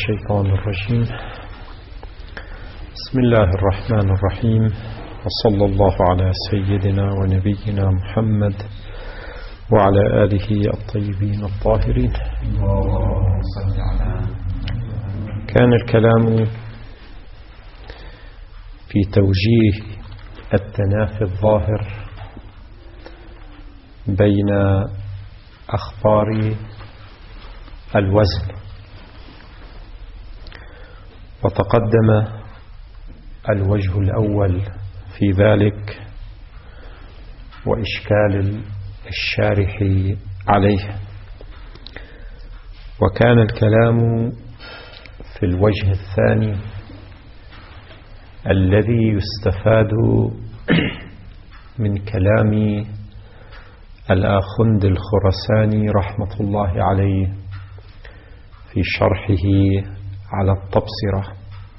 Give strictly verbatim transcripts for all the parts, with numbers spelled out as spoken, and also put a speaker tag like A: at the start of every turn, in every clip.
A: الشيطان الرجيم. بسم الله الرحمن الرحيم، وصلى الله على سيدنا ونبينا محمد وعلى آله الطيبين الطاهرين. كان الكلام في توجيه التنافي الظاهر بين أخبار الوزن، وتقدم الوجه الأول في ذلك وإشكال الشارح عليه، وكان الكلام في الوجه الثاني الذي يستفاد من كلام الآخند الخراساني رحمة الله عليه في شرحه على التبصرة،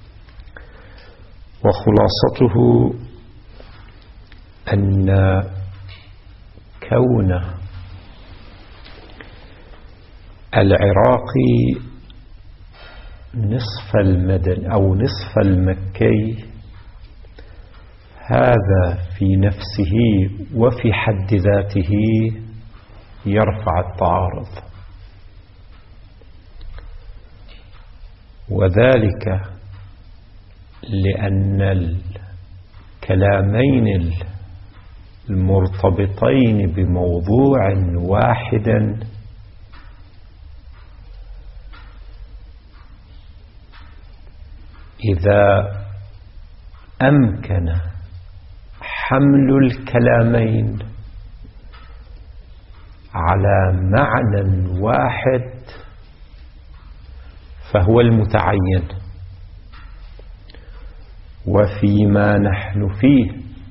A: وخلاصته أن كون العراقي نصف المدن أو نصف المكي هذا في نفسه وفي حد ذاته يرفع التعارض، وذلك لأن الكلامين المرتبطين بموضوع واحد إذا أمكن حمل الكلامين على معنى واحد فهو المتعين، وفيما نحن فيه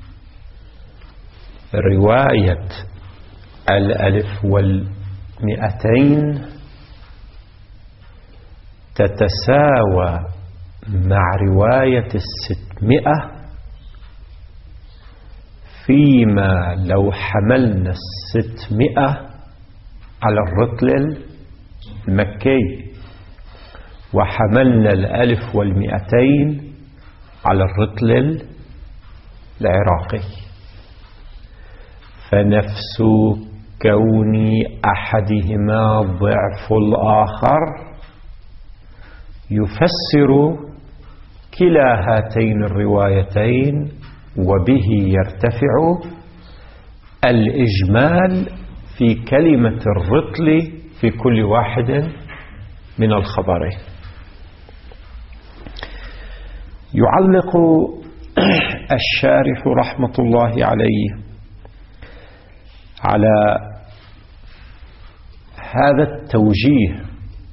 A: رواية الألف والمئتين تتساوى مع رواية الستمائة، فيما لو حملنا الستمائة على الرطل المكي وحملنا الألف والمئتين على الرطل العراقي، فنفس كون أحدهما ضعف الآخر يفسر كلا هاتين الروايتين، وبه يرتفع الإجمال في كلمة الرطل في كل واحد من الخبرين. يعلق الشارح رحمة الله عليه على هذا التوجيه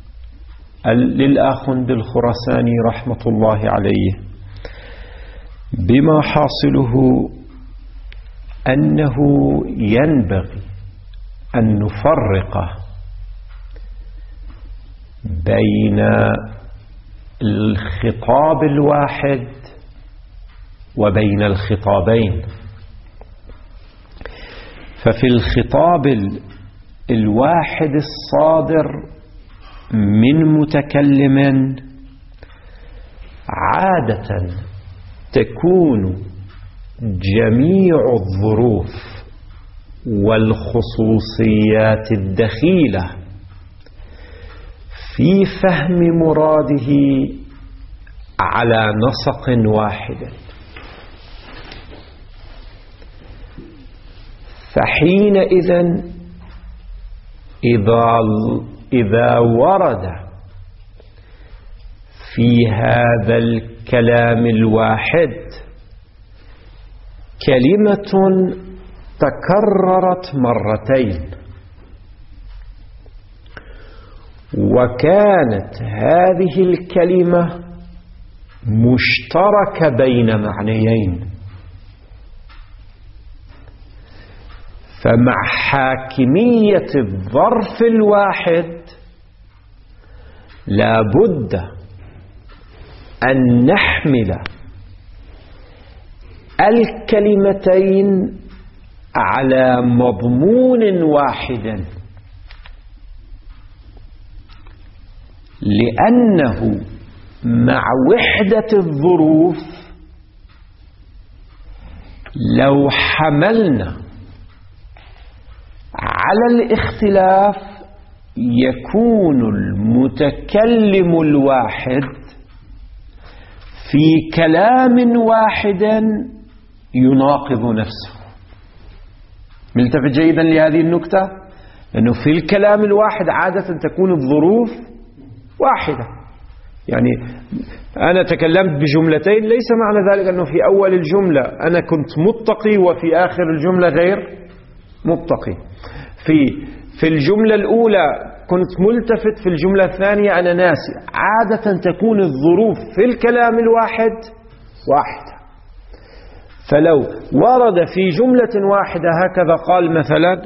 A: للآخند الخراساني رحمة الله عليه بما حاصله أنه ينبغي أن نفرق بين الخطاب الواحد وبين الخطابين. ففي الخطاب الواحد الصادر من متكلم عادة تكون جميع الظروف والخصوصيات الدخيلة في فهم مراده على نسق واحد، فحينئذ إذا إذا ورد في هذا الكلام الواحد كلمة تكررت مرتين، وكانت هذه الكلمة مشتركة بين معنيين، فمع حاكمية الظرف الواحد لا بد أن نحمل الكلمتين على مضمون واحد،
B: لأنه مع وحدة الظروف لو حملنا على الاختلاف يكون المتكلم الواحد في كلام واحد يناقض نفسه. ملتفت جيدا لهذه النكتة، لأنه في الكلام الواحد عادة تكون الظروف واحدة. يعني أنا تكلمت بجملتين، ليس معنى ذلك أنه في أول الجملة أنا كنت متقي وفي آخر الجملة غير متقي. في في الجملة الأولى كنت ملتفت، في الجملة الثانية أنا ناسي. عادة تكون الظروف في الكلام الواحد واحدة. فلو ورد في جملة واحدة هكذا قال مثلا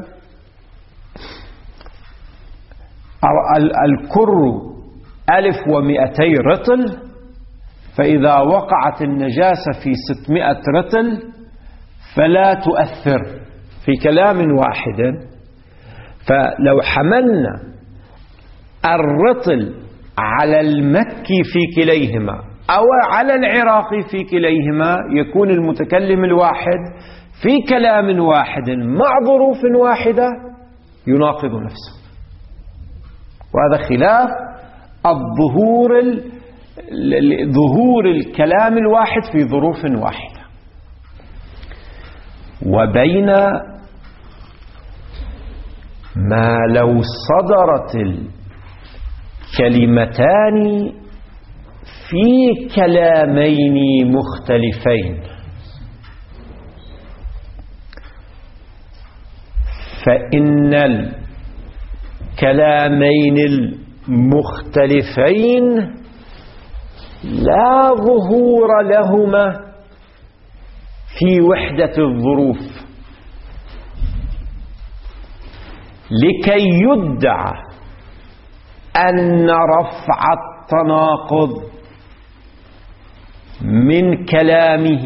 B: الكر ألف ومئتي رطل، فإذا وقعت النجاسة في ستمائة رطل فلا تؤثر، في كلام واحد. فلو حملنا الرطل على المكي في كليهما أو على العراقي في كليهما يكون المتكلم الواحد في كلام واحد مع ظروف واحدة يناقض نفسه. وهذا خلاف الظهور ظهور الكلام الواحد في ظروف واحدة. وبين ما لو صدرت الكلمتان في كلامين مختلفين، فإن الكلامين المختلفين لا ظهور لهما في وحدة الظروف، لكي يدعى أن رفع التناقض من كلامه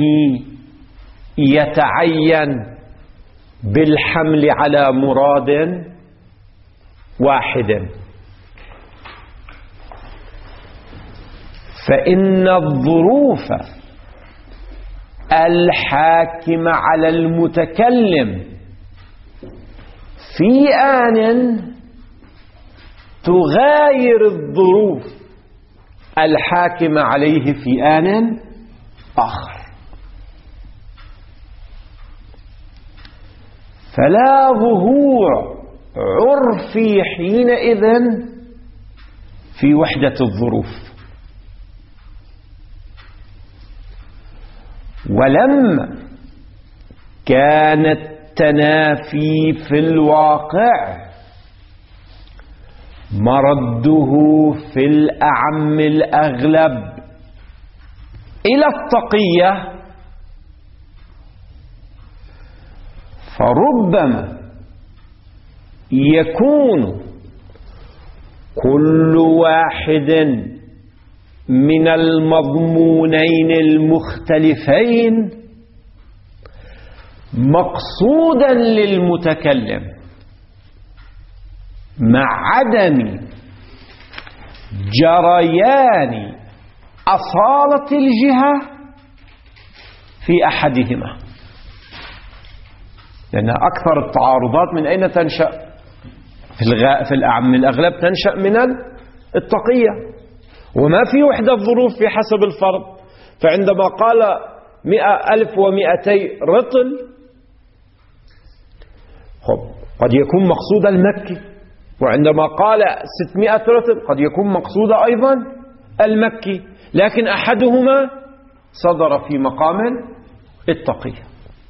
B: يتعين بالحمل على مراد واحد. فإن الظروف الحاكمة على المتكلم في آن تغاير الظروف الحاكمة عليه في آن آخر، فلا ظهور عرفي حينئذ في وحدة الظروف. ولما كان التنافي في الواقع مرده في الأعم الأغلب إلى التقية، فربما يكون كل واحد من المضمونين المختلفين مقصودا للمتكلم مع عدم جريان أصالة الجهة في أحدهما. لأن أكثر التعارضات من أين تنشأ؟ في, الغاء في الأعم الأغلب تنشأ من التقية، وما في وحدة ظروف في حسب الفرض. فعندما قال مئة ألف ومئتي رطل قد يكون مقصود المكي، وعندما قال ستمائة رطل قد يكون مقصود أيضا المكي، لكن أحدهما صدر في مقام التقية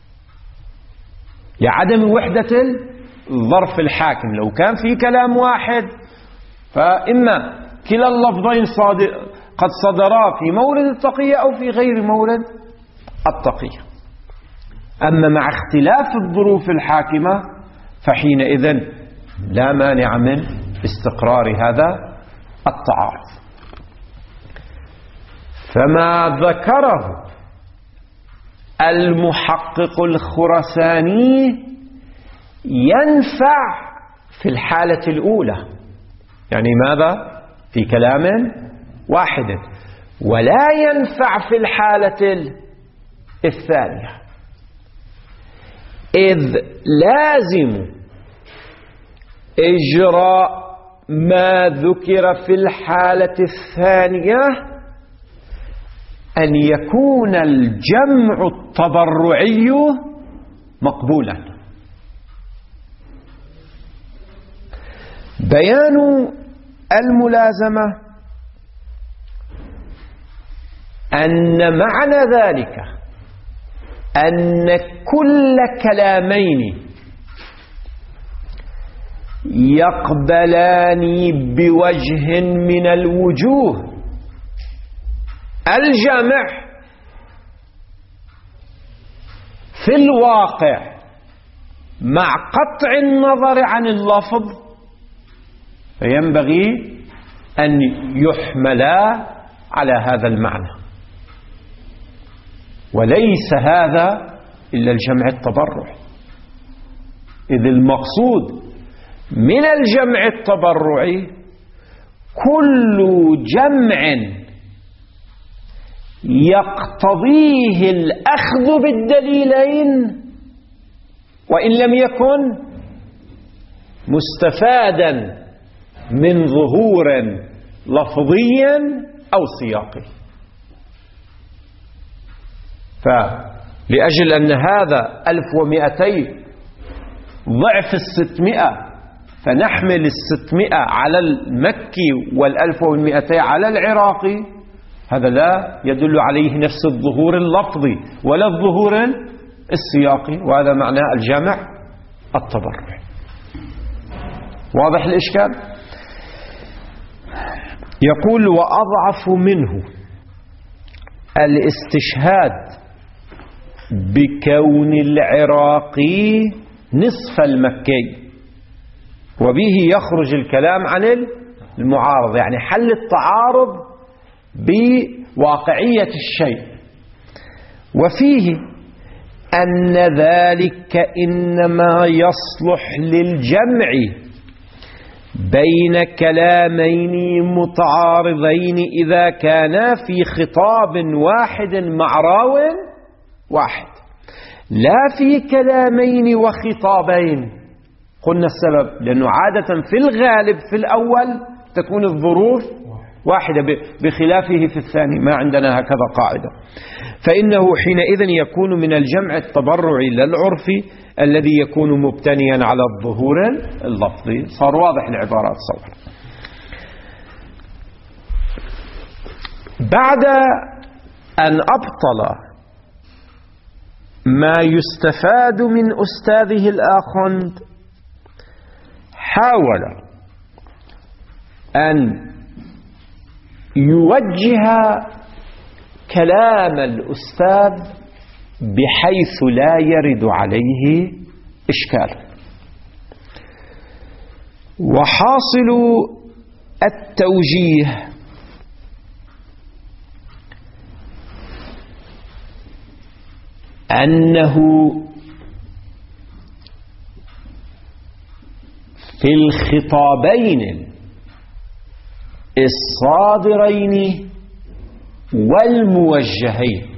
B: لعدم وحدة الظرف الحاكم. لو كان في كلام واحد فإما كلا اللفظين قد صدرا في مورد التقية أو في غير مورد التقية. أما مع اختلاف الظروف الحاكمة فحينئذ لا مانع من استقرار هذا التعارض. فما ذكره المحقق الخراساني ينفع في الحالة الأولى. يعني ماذا؟ في كلام واحد، ولا ينفع في الحالة الثانية، إذ لازم إجراء ما ذكر في الحالة الثانية أن يكون الجمع التبرعي مقبولا. بيان الملازمة أن معنى ذلك أن كل كلامين يقبلان بوجه من الوجوه الجمع في الواقع مع قطع النظر عن اللفظ، فينبغي أن يحملا على هذا المعنى، وليس هذا إلا الجمع التبرعي، إذ المقصود من الجمع التبرعي كل جمع يقتضيه الأخذ بالدليلين وإن لم يكن مستفادا من ظهور لفظي أو سياقي. فلأجل أن هذا ألف ومئتين ضعف الستمائة، فنحمل الستمائة على المكي والألف والمئتين على العراقي، هذا لا يدل عليه نفس الظهور اللفظي ولا الظهور السياقي، وهذا معنى الجمع التبرعي. واضح الإشكال؟ يقول وأضعف منه الاستشهاد بكون العراقي نصف المكي، وبه يخرج الكلام عن المعارض، يعني حل التعارض بواقعية الشيء، وفيه أن ذلك إنما يصلح للجمع بين كلامين متعارضين إذا كانا في خطاب واحد مع راو واحد، لا في كلامين وخطابين. قلنا السبب لأنه عادة في الغالب في الأول تكون الظروف واحدة بخلافه في الثاني، ما عندنا هكذا قاعدة، فإنه حينئذ يكون من الجمع التبرعي للعرفي الذي يكون مبتنيا على الظهور اللفظي. صار واضح العبارات صور. بعد أن أبطل ما يستفاد من أستاذه الآخوند، حاول أن يوجه كلام الأستاذ بحيث لا يرد عليه إشكال. وحاصل التوجيه أنه في الخطابين الصادرين والموجهين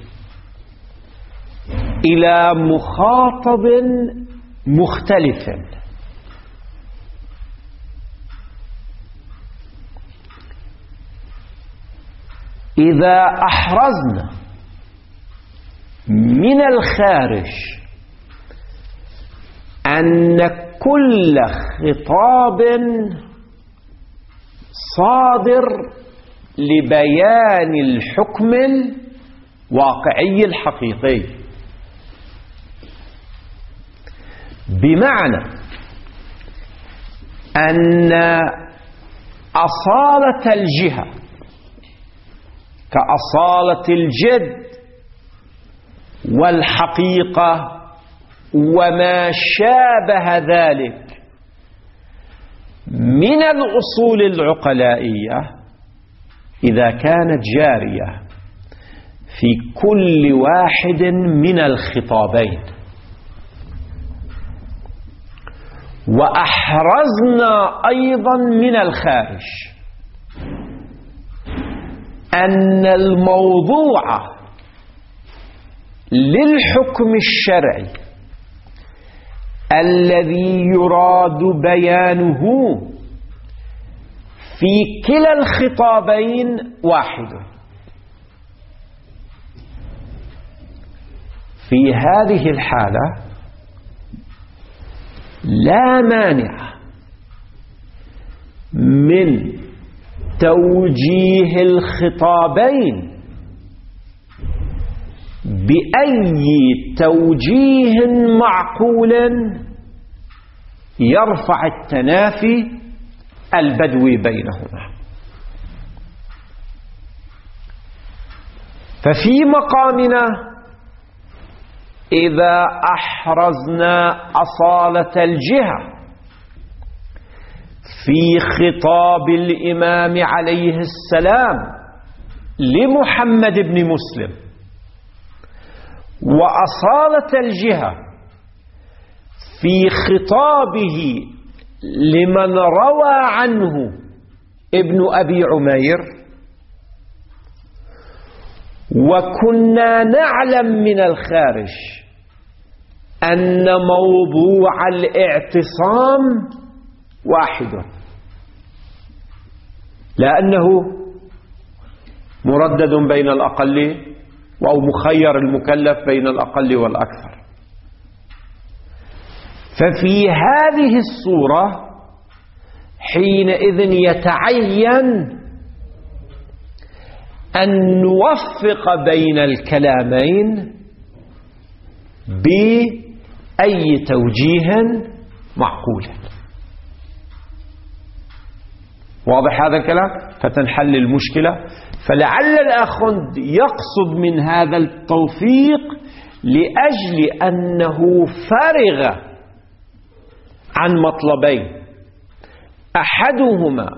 B: إلى مخاطب مختلف إذا أحرزنا من الخارج أن كل خطاب صادر لبيان الحكم الواقعي الحقيقي، بمعنى أن أصالة الجهة كأصالة الجد والحقيقة وما شابه ذلك من الأصول العقلائية إذا كانت جارية في كل واحد من الخطابين، وأحرزنا أيضا من الخارج أن الموضوع للحكم الشرعي الذي يراد بيانه في كلا الخطابين واحد. في هذه الحالة لا مانع من توجيه الخطابين بأي توجيه معقول يرفع التنافي البدوي بينهما. ففي مقامنا إذا أحرزنا أصالة الجهة في خطاب الإمام عليه السلام لمحمد بن مسلم، وأصالة الجهة في خطابه لمن روى عنه ابن أبي عمير، وكنا نعلم من الخارج أن موضوع الاعتصام واحد، لأنه مردد بين الأقل أو مخير المكلف بين الأقل والأكثر. ففي هذه الصورة حينئذ يتعين أن نوفق بين الكلامين بأي توجيه معقول. واضح هذا الكلام؟ فتنحل المشكلة. فلعل الأخوند يقصد من هذا التوفيق لأجل أنه فرغ عن مطلبين، أحدهما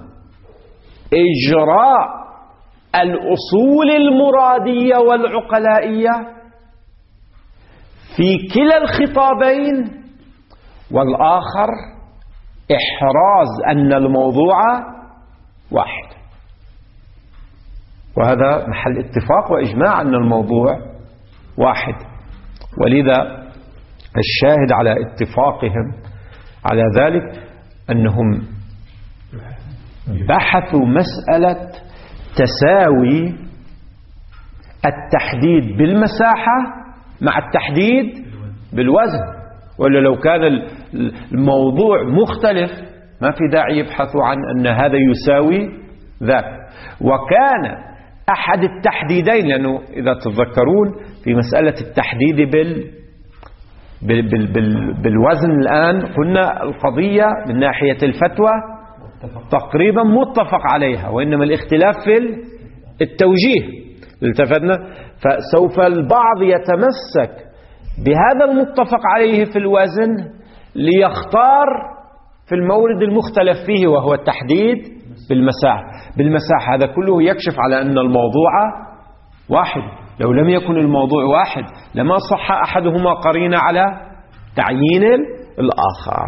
B: إجراء الأصول المرادية والعقلائية في كلا الخطابين، والآخر إحراز أن الموضوع واحد. وهذا محل اتفاق وإجماع أن الموضوع واحد. ولذا الشاهد على اتفاقهم على ذلك أنهم بحثوا مسألة تساوي التحديد بالمساحة مع التحديد بالوزن، ولا لو كان الموضوع مختلف ما في داعي يبحثوا عن أن هذا يساوي ذاك. وكان أحد التحديدين، لأنه إذا تتذكرون في مسألة التحديد بال بال بال بال بالوزن الآن قلنا القضية من ناحية الفتوى تقريبا متفق عليها، وإنما الاختلاف في التوجيه. التفتنا فسوف البعض يتمسك بهذا المتفق عليه في الوزن ليختار في المورد المختلف فيه وهو التحديد بالمساحة. بالمساحة هذا كله يكشف على أن الموضوع واحد. لو لم يكن الموضوع واحد لما صح أحدهما قرين على تعيين الآخر.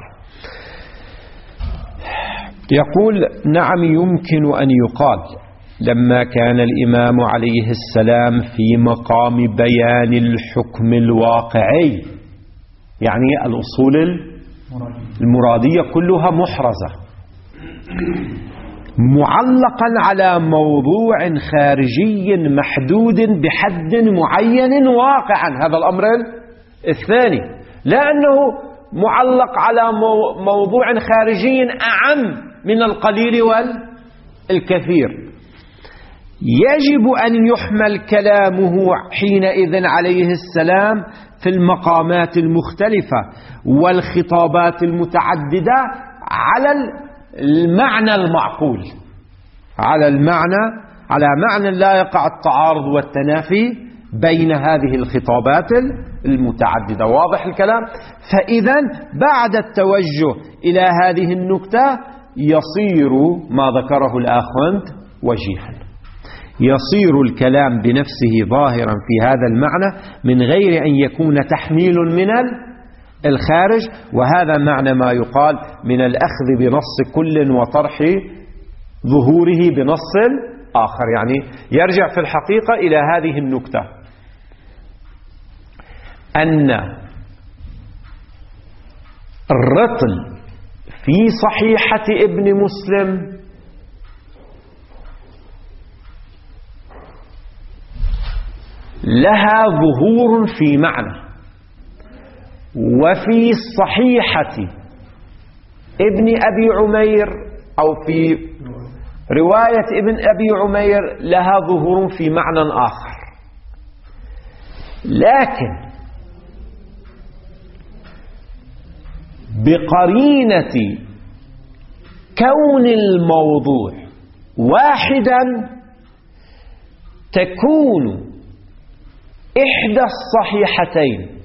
B: يقول: نعم يمكن أن يقال لما كان الإمام عليه السلام في مقام بيان الحكم الواقعي، يعني الأصول المرادية كلها محرزة، معلقا على موضوع خارجي محدود بحد معين واقعا. هذا الأمر الثاني، لا أنه معلق على موضوع خارجي أعم من القليل والكثير. يجب أن يحمل كلامه حينئذ عليه السلام في المقامات المختلفة والخطابات المتعددة على المعنى المعقول، على المعنى على معنى لا يقع التعارض والتنافي بين هذه الخطابات المتعددة. واضح الكلام؟ فإذا بعد التوجه إلى هذه النكتة يصير ما ذكره الآخوند وجيها، يصير الكلام بنفسه ظاهرا في هذا المعنى من غير أن يكون تحميل من الخارج. وهذا معنى ما يقال من الأخذ بنص كل وطرح ظهوره بنص آخر، يعني يرجع في الحقيقة إلى هذه النكتة، أن الرطل في صحيحة ابن مسلم لها ظهور في معنى، وفي صحيحة ابن أبي عمير أو في رواية ابن أبي عمير لها ظهور في معنى آخر. لكن بقرينة كون الموضوع واحدا تكون إحدى الصحيحتين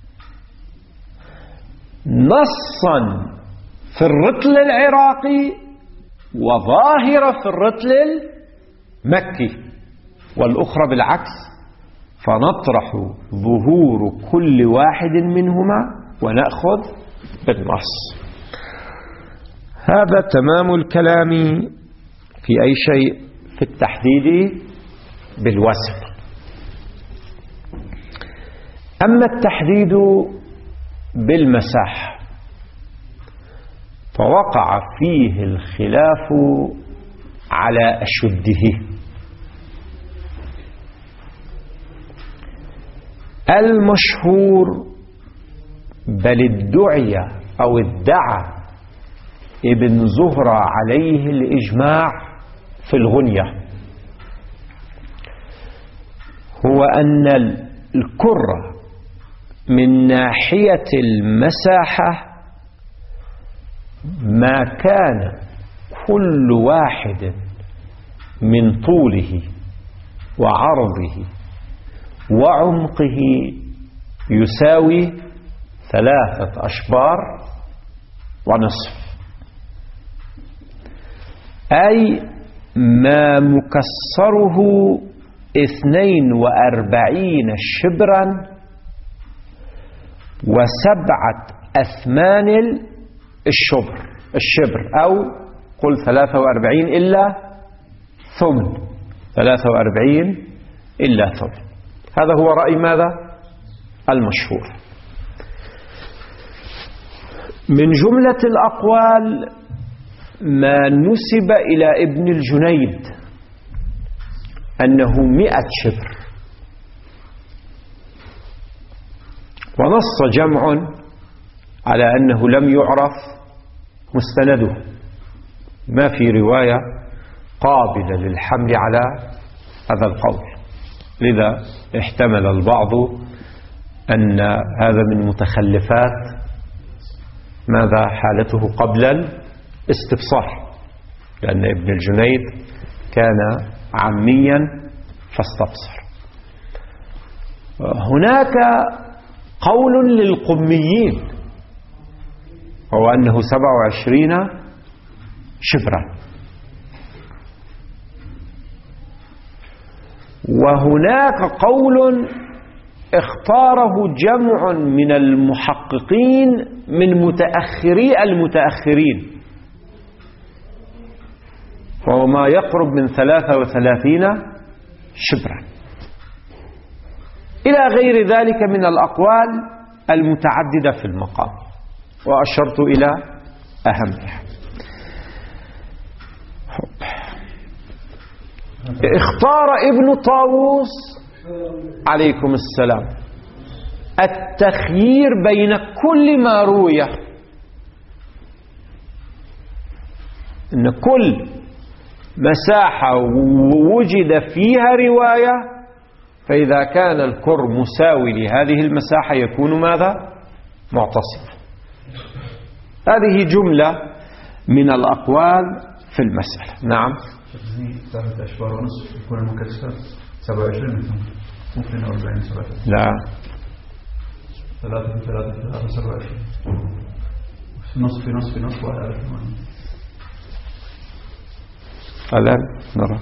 B: نصا في الرطل العراقي وظاهرة في الرطل المكي، والأخرى بالعكس، فنطرح ظهور كل واحد منهما ونأخذ بالنص. هذا تمام الكلام في أي شيء في التحديد بالوزن. أما التحديد بالمساحة فوقع فيه الخلاف على أشده. المشهور بل ادعي أو ادعى ابن زهرة عليه الإجماع في الغنية هو أن الكرة من ناحية المساحة ما كان كل واحد من طوله وعرضه وعمقه يساوي ثلاثة أشبار ونصف، أي ما مكسره اثنين وأربعين شبرا وسبعة أثمان الشبر الشبر أو قل ثلاثة وأربعين إلا ثمن ثلاثة وأربعين إلا ثمن. هذا هو رأي ماذا؟ المشهور. من جملة الأقوال ما نسب إلى ابن الجنيد أنه مئة شبر، ونص جمع على أنه لم يعرف مستنده، ما في رواية قابلة للحمل على هذا القول، لذا احتمل البعض أن هذا من متخلفات ماذا حالته قبل الاستبصار، لأن ابن الجنيد كان عاميا فاستبصر. هناك قول للقميين هو أنه سبع وعشرين شبرا، وهناك قول اختاره جمع من المحققين من متأخري المتأخرين وهو ما يقرب من ثلاثة وثلاثين شبرا، إلى غير ذلك من الأقوال المتعددة في المقام، وأشرت إلى أهمها. اختار ابن طاووس عليكم السلام التخيير بين كل ما روي، إن كل مساحة وجد فيها رواية فإذا كان الكر مساوي لهذه المساحة يكون ماذا؟ معتصما. هذه جملة من الأقوال في المسألة. نعم.
C: ثلاثة أشبار ونصف يكون المكسر سبعة وعشرين ممكن أربعين سبعة.
B: لا.
C: ثلاثة في ثلاثة في ثلاثة سبعة وعشرين. نصف في نصف في نصف وعلى ثمانية.
B: الآن نرى.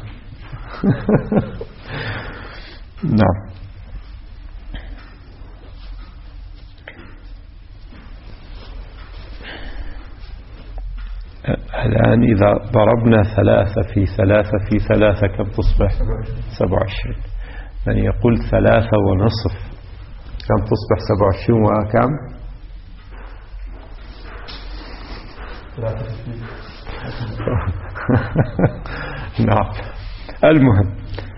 B: نعم. هل
A: الآن إذا ضربنا ثلاثة في ثلاثة في ثلاثة كم تصبح؟ سبعة وعشرين. يعني يقول ثلاثة ونصف كم تصبح؟ سبعة وعشرين وكم؟ نعم. المهم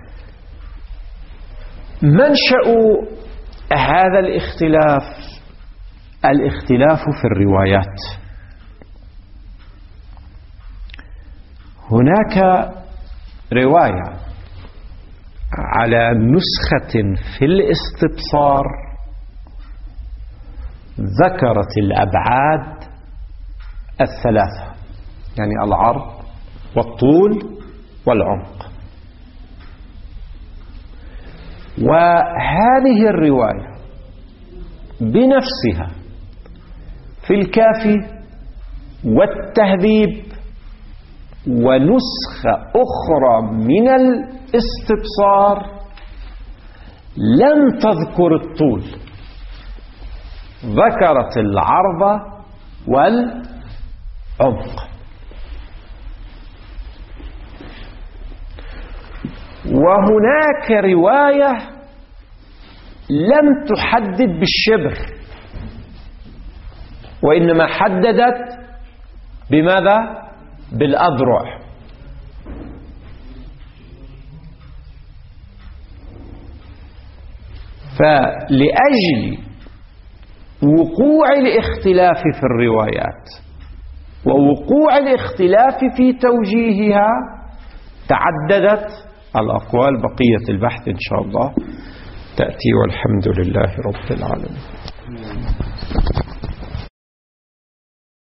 A: منشأ هذا الاختلاف الاختلاف في الروايات. هناك رواية على نسخة في الاستبصار ذكرت الأبعاد الثلاثة، يعني العرض والطول والعمق، وهذه الرواية بنفسها في الكافي والتهذيب ونسخة أخرى من الاستبصار لم تذكر الطول، ذكرت العرض والعمق. وهناك رواية لم تحدد بالشبر، وإنما حددت بماذا؟ بالأذرع. فلأجل وقوع الاختلاف في الروايات ووقوع الاختلاف في توجيهها تعددت الأقوال. بقية البحث إن شاء الله تأتي، والحمد لله رب العالمين.